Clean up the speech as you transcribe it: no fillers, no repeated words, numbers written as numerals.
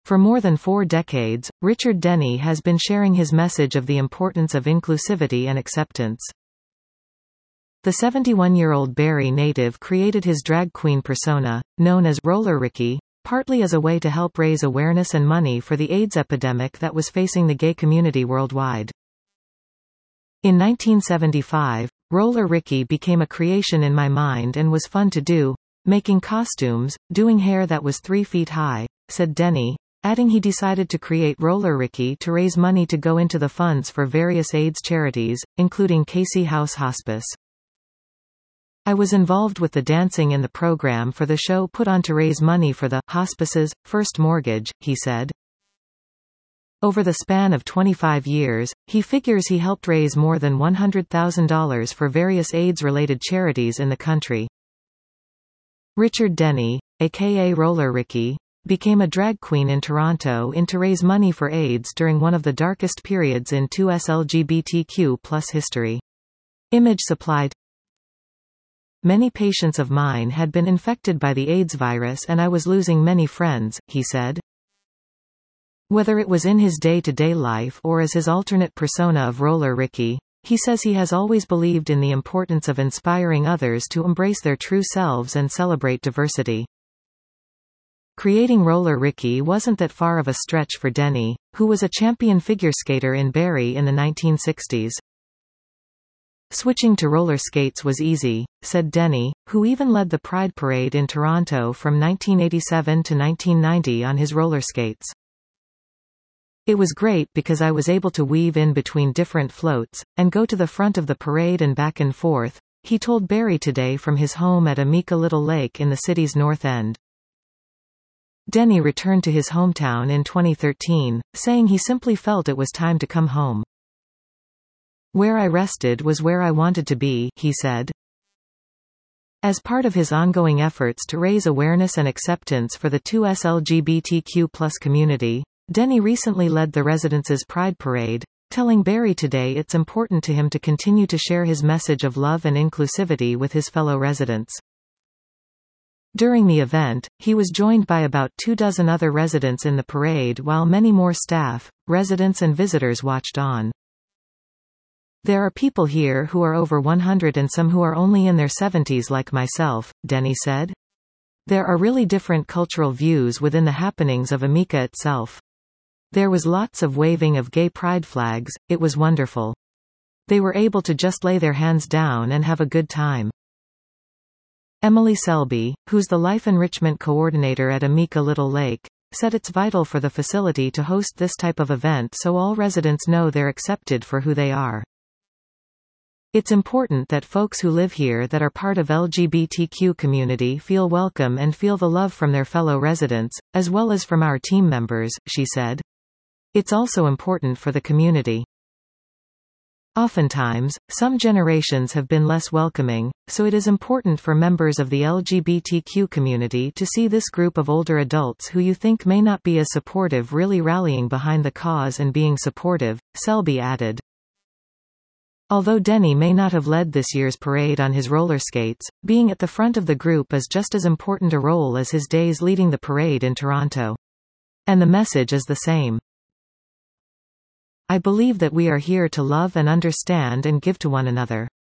For more than 4 decades, Richard Denny has been sharing his message of the importance of inclusivity and acceptance. The 71-year-old Barrie native created his drag queen persona, known as Roller Ricky, partly as a way to help raise awareness and money for the AIDS epidemic that was facing the gay community worldwide. In 1975, Roller Ricky became a creation in my mind and was fun to do, making costumes, doing hair that was 3 feet high, said Denny, adding he decided to create Roller Ricky to raise money to go into the funds for various AIDS charities, including Casey House Hospice. I was involved with the dancing in the program for the show put on to raise money for the hospice's first mortgage, he said. Over the span of 25 years, he figures he helped raise more than $100,000 for various AIDS-related charities in the country. Richard Denny, aka Roller Ricky, became a drag queen in Toronto to raise money for AIDS during one of the darkest periods in 2S LGBTQ+ history. Image supplied. Many patients of mine had been infected by the AIDS virus and I was losing many friends, he said. Whether it was in his day-to-day life or as his alternate persona of Roller Ricky, he says he has always believed in the importance of inspiring others to embrace their true selves and celebrate diversity. Creating Roller Ricky wasn't that far of a stretch for Denny, who was a champion figure skater in Barrie in the 1960s. Switching to roller skates was easy, said Denny, who even led the Pride Parade in Toronto from 1987 to 1990 on his roller skates. It was great because I was able to weave in between different floats, and go to the front of the parade and back and forth, he told Barrie Today from his home at Amica Little Lake in the city's North End. Denny returned to his hometown in 2013, saying he simply felt it was time to come home. Where I rested was where I wanted to be, he said. As part of his ongoing efforts to raise awareness and acceptance for the 2S LGBTQ+ community, Denny recently led the residents' Pride Parade, telling Barrie Today it's important to him to continue to share his message of love and inclusivity with his fellow residents. During the event, he was joined by about 24 other residents in the parade while many more staff, residents and visitors watched on. There are people here who are over 100 and some who are only in their 70s like myself, Denny said. There are really different cultural views within the happenings of Amica itself. There was lots of waving of gay pride flags, it was wonderful. They were able to just lay their hands down and have a good time. Emily Selby, who's the Life Enrichment Coordinator at Amica Little Lake, said it's vital for the facility to host this type of event so all residents know they're accepted for who they are. It's important that folks who live here that are part of LGBTQ community feel welcome and feel the love from their fellow residents, as well as from our team members, she said. It's also important for the community. Oftentimes, some generations have been less welcoming, so it is important for members of the LGBTQ community to see this group of older adults who you think may not be as supportive really rallying behind the cause and being supportive, Selby added. Although Denny may not have led this year's parade on his roller skates, being at the front of the group is just as important a role as his days leading the parade in Toronto. And the message is the same. I believe that we are here to love and understand and give to one another.